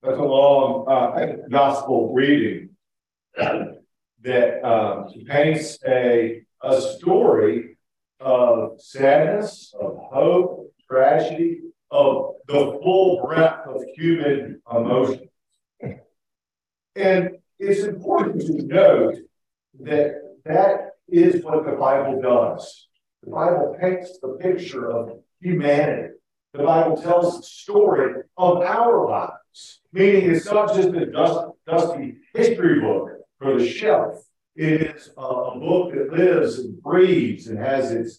That's a long gospel reading that paints a story of sadness, of hope, tragedy, of the full breadth of human emotion. And it's important to note that that is what the Bible does. The Bible paints the picture of humanity. The Bible tells the story of our lives, meaning it's not just a dusty history book for the shelf. It is a book that lives and breathes and has its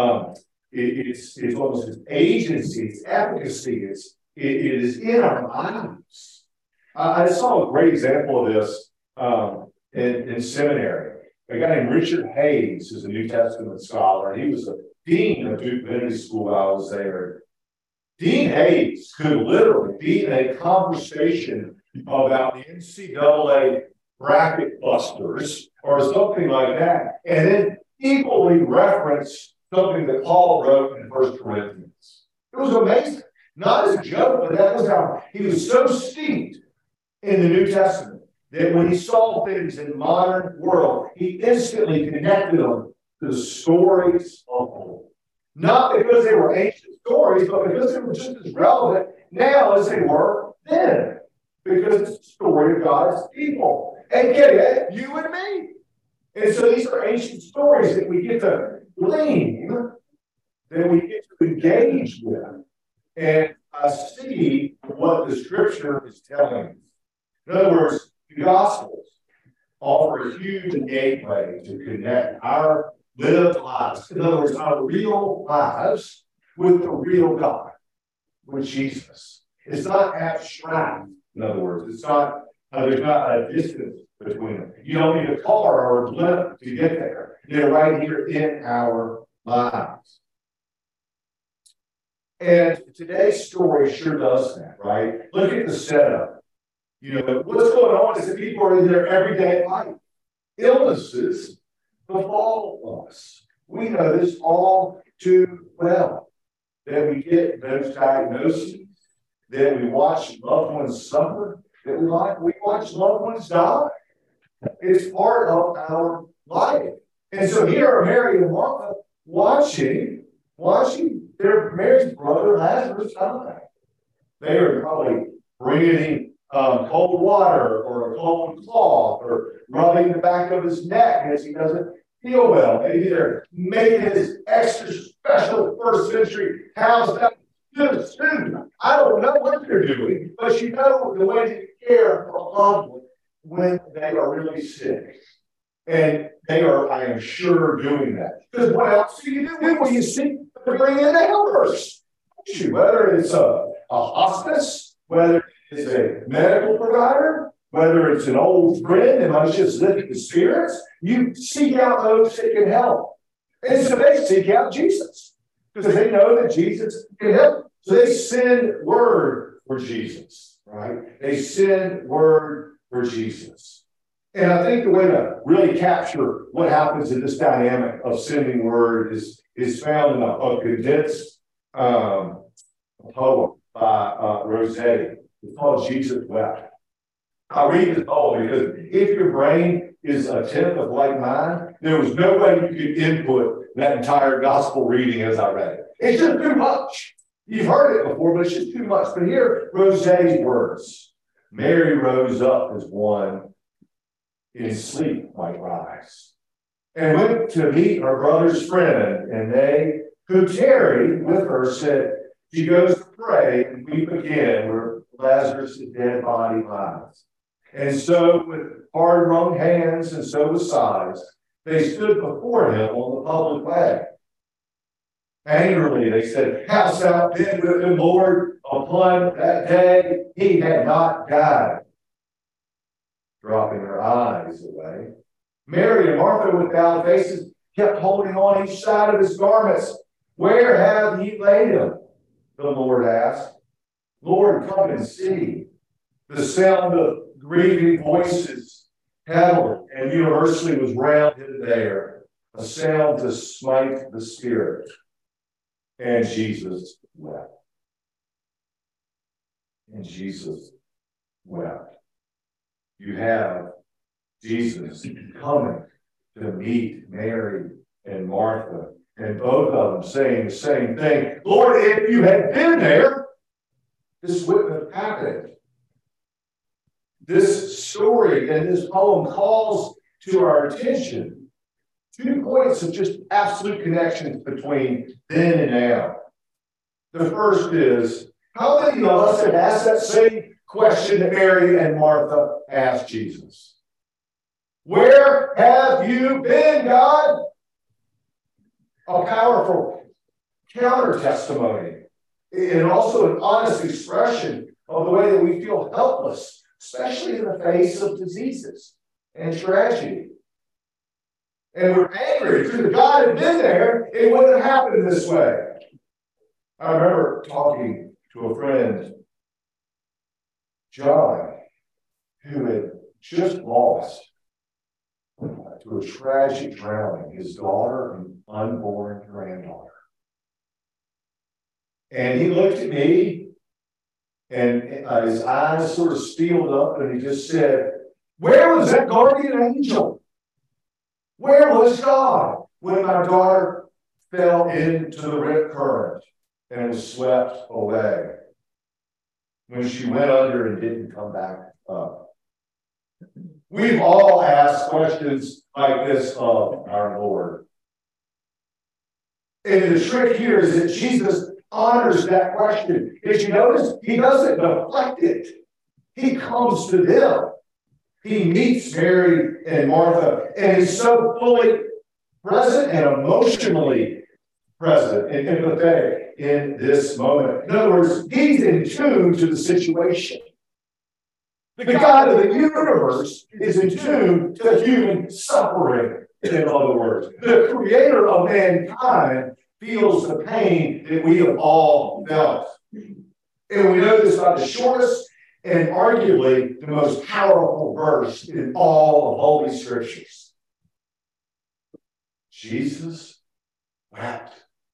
almost its agency, its efficacy. It is in our lives. I saw a great example of this in seminary. A guy named Richard Hayes is a New Testament scholar. He was a dean of Duke Divinity School while I was there. Dean Hayes could literally be in a conversation about the NCAA bracket busters or something like that, and then equally reference something that Paul wrote in 1 Corinthians. It was amazing. Not as a joke, but that was how he was so steeped in the New Testament that when he saw things in the modern world, he instantly connected them to the stories of old. Not because they were ancient stories, but because they were just as relevant now as they were then. Because it's the story of God's people. And get it, you and me. And so these are ancient stories that we get to glean, that we get to engage with, and see what the Scripture is telling us. In other words, the Gospels offer a huge gateway to connect our lived lives, in other words, our real lives, with the real God, with Jesus. It's not abstract, in other words. It's not, there's not a distance between them. You don't need a car or a blimp to get there. They're right here in our lives. And today's story sure does that, right? Look at the setup. You know, what's going on is that people are in their everyday life. Illnesses befall us. We know this all too well. That we get those diagnoses, that we watch loved ones suffer, that we watch loved ones die. It's part of our life. And so here are Mary and Martha watching their Mary's brother Lazarus die. They are probably bringing him cold water or a cold cloth or rubbing the back of his neck as he doesn't feel well. Maybe they're making his extra special first century house good food. I don't know what they're doing, but you know the way to care for a loved one when they are really sick. And they are, I am sure, doing that. Because what else do you do when you seek to bring in the helpers? Whether it's a hospice, whether it's a medical provider, whether it's an old friend that might just lift the spirits, you seek out those that can help. And so they seek out Jesus because they know that Jesus can help. So they send word for Jesus, right? They send word for Jesus. And I think the way to really capture what happens in this dynamic of sending word is found in a condensed poem by Rossetti. It's called Jesus Wept. I read this poem because if your brain is a tenth of like mine, there was no way you could input that entire gospel reading as I read it. It's just too much. You've heard it before, but it's just too much. But here, Rossetti's words. Mary rose up as one in sleep might rise, and went to meet her brother's friend, and they who tarried with her said, she goes to pray and weep again where Lazarus' dead body lies. And so with hard wrung hands and so with sighs, they stood before him on the public way. Angrily they said, hast thou been with him, Lord? Upon that day he had not died. Dropping her eyes away, Mary and Martha with bowed faces kept holding on each side of his garments. Where have ye laid him? The Lord asked. Lord, come and see. The sound of grieving voices heavily and universally was round him there, a sound to smite the spirit. And Jesus wept. And Jesus wept. You have Jesus coming to meet Mary and Martha, and both of them saying the same thing. Lord, if you had been there, this wouldn't have happened. This story and this poem calls to our attention 2 points of just absolute connections between then and now. The first is, how many of us have asked that same question that Mary and Martha asked Jesus? Where have you been, God? A powerful counter testimony, and also an honest expression of the way that we feel helpless, especially in the face of diseases and tragedy. And we're angry because if God had been there, it wouldn't have happened this way. I remember talking to a friend, John, who had just lost to a tragic drowning his daughter and unborn granddaughter. And he looked at me, and his eyes sort of steeled up, and he just said, "Where was that guardian angel? Where was God when my daughter fell into the rip current and was swept away? When she went under and didn't come back up?" We've all asked questions like this of our Lord. And the trick here is that Jesus honors that question. Did you notice? He doesn't deflect it. He comes to them. He meets Mary and Martha, and he's so fully present and emotionally present and empathetic in this moment. In other words, he's in tune to the situation. The God of the universe is in tune to human suffering, in other words. The creator of mankind feels the pain that we have all felt. And we know this by the shortest and arguably the most powerful verse in all of Holy Scriptures. Jesus wept.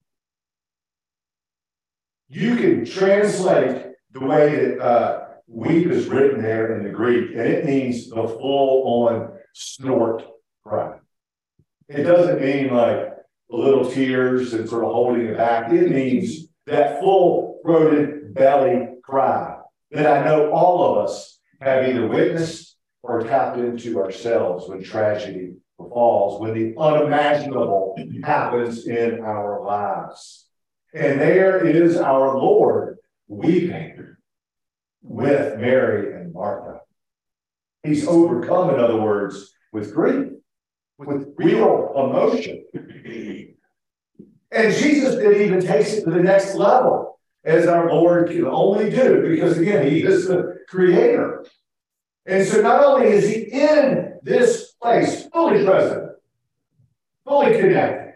You can translate the way that weep is written there in the Greek, and it means the full-on snort cry. It doesn't mean like little tears and sort of holding it back. It means that full-throated belly cry that I know all of us have either witnessed or tapped into ourselves when tragedy befalls, when the unimaginable happens in our lives. And there is our Lord weeping with Mary and Martha. He's overcome, in other words, with grief, with real emotion. And Jesus then even takes it to the next level, as our Lord can only do, because again, he is the creator. And so not only is he in this place, fully present, fully connected,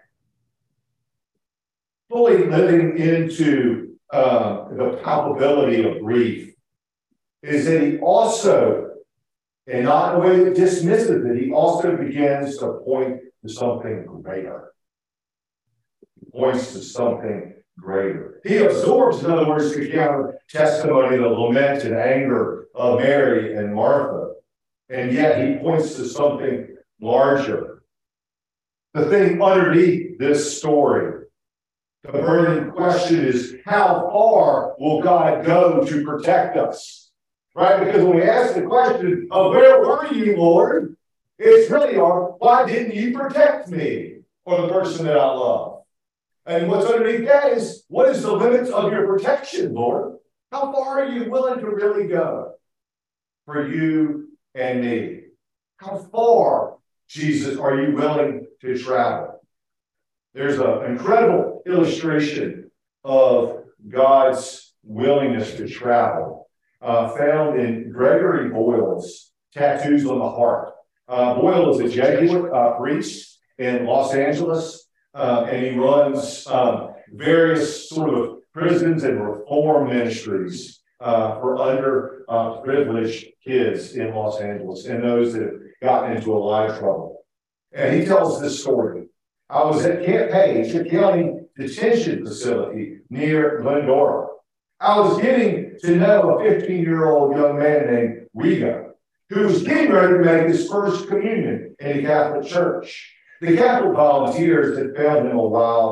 fully living into the palpability of grief, is that he also, and not in a way that dismisses it, he also begins to point to something greater. He points to something greater. He absorbs, in other words, the counter testimony, the lament and anger of Mary and Martha, and yet he points to something larger. The thing underneath this story, the burning question is, how far will God go to protect us? Right? Because when we ask the question of where were you, Lord, it's really why didn't you protect me or the person that I love? And what's underneath that is, what is the limits of your protection, Lord? How far are you willing to really go for you and me? How far, Jesus, are you willing to travel? There's an incredible illustration of God's willingness to travel found in Gregory Boyle's Tattoos on the Heart. Boyle is a Jesuit priest in Los Angeles, and he runs various sort of prisons and reform ministries for underprivileged kids in Los Angeles and those that have gotten into a lot of trouble. And he tells this story. I was at Camp Page, a county detention facility near Glendora. I was getting to know a 15-year-old young man named Rigo, who was getting ready to make his first communion in the Catholic Church. The Catholic volunteers had found him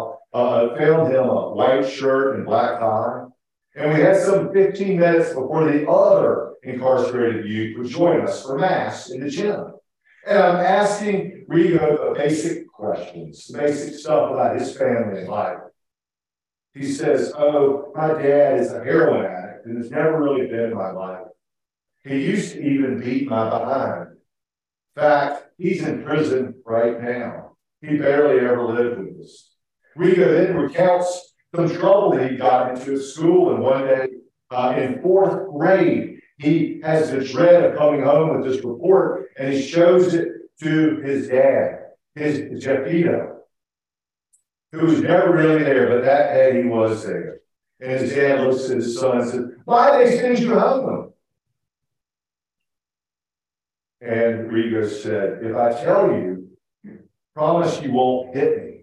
a white shirt and black tie. And we had some 15 minutes before the other incarcerated youth would join us for Mass in the gym. And I'm asking Rigo the basic questions, the basic stuff about his family and life. He says, "Oh, my dad is a heroin addict and has never really been in my life. He used to even beat my behind. In fact, he's in prison right now. He barely ever lived with us." Rigo then recounts some trouble he got into at school, and one day in fourth grade, he has the dread of coming home with this report, and he shows it to his dad, his Jeffito, who was never really there, but that day he was there. And his dad looks at his son and says, "Why they send you home?" And Rigo said, "If I tell you, promise you won't hit me."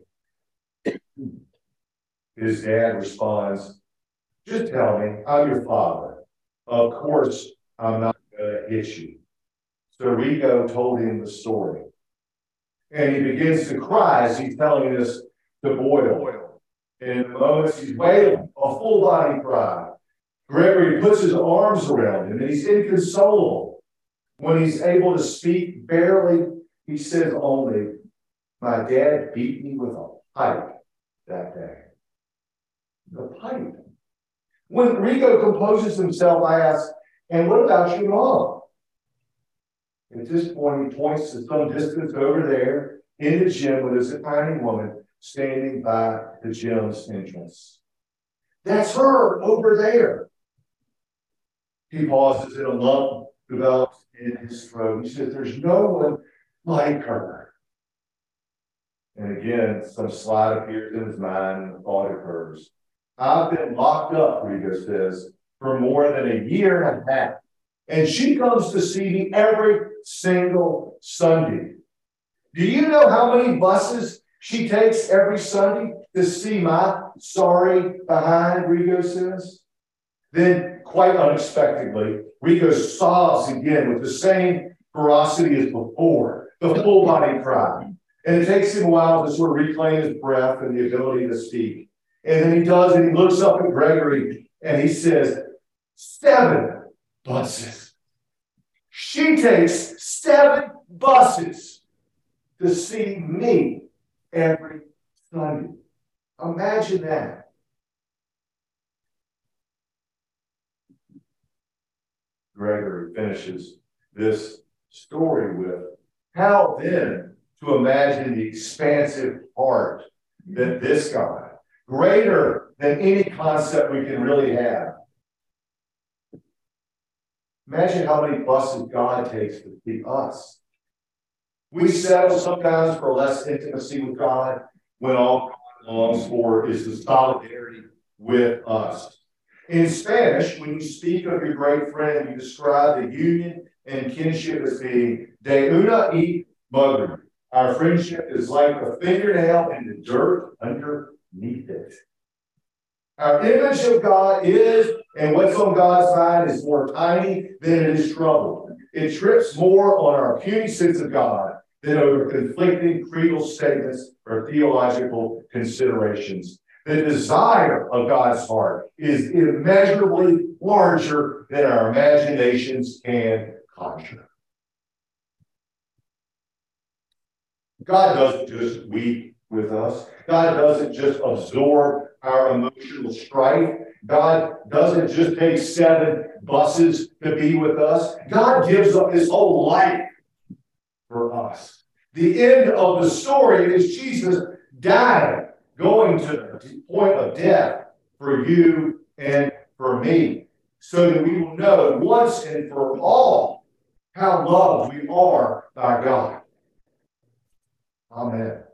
His dad responds, "Just tell me, I'm your father. Of course, I'm not going to hit you." So Rigo told him the story. And he begins to cry as he's telling this to Boyle. And in the moments he's wailing, a full body cry. Gregory puts his arms around him and he's inconsolable. When he's able to speak barely, he says only, "My dad beat me with a pipe that day." The pipe. When Rigo composes himself, I ask, "And what about your mom?" At this point, he points to some distance over there in the gym where there's a tiny woman standing by the gym's entrance. "That's her over there." He pauses and a lump develops in his throat. He says, "There's no one like her." And again, some slide appears in his mind and the thought occurs. "I've been locked up," Rigo says, "for more than a year and a half. And she comes to see me every single Sunday. Do you know how many buses she takes every Sunday to see my sorry behind?" Rigo says. Then, quite unexpectedly, Rigo sobs again with the same ferocity as before, the full body cry. And it takes him a while to sort of reclaim his breath and the ability to speak. And then he does, and he looks up at Gregory, and he says, 7 buses. She takes 7 buses to see me every Sunday. Imagine that. Gregory finishes this story with, how then to imagine the expansive heart that this God, greater than any concept we can really have. Imagine how many buses God takes to see us. We settle sometimes for less intimacy with God when all God longs for is the solidarity with us. In Spanish, when you speak of your great friend, you describe the union and kinship as being de una y mugre. Our friendship is like a fingernail in the dirt underneath it. Our image of God is, and what's on God's mind is more tiny than it is troubled. It trips more on our puny sense of God than over conflicting creedal statements or theological considerations. The desire of God's heart is immeasurably larger than our imaginations can conjure. God doesn't just weep with us. God doesn't just absorb our emotional strife. God doesn't just take 7 buses to be with us. God gives up his whole life for us. The end of the story is Jesus died, going to the point of death for you and for me, so that we will know once and for all how loved we are by God. Amen.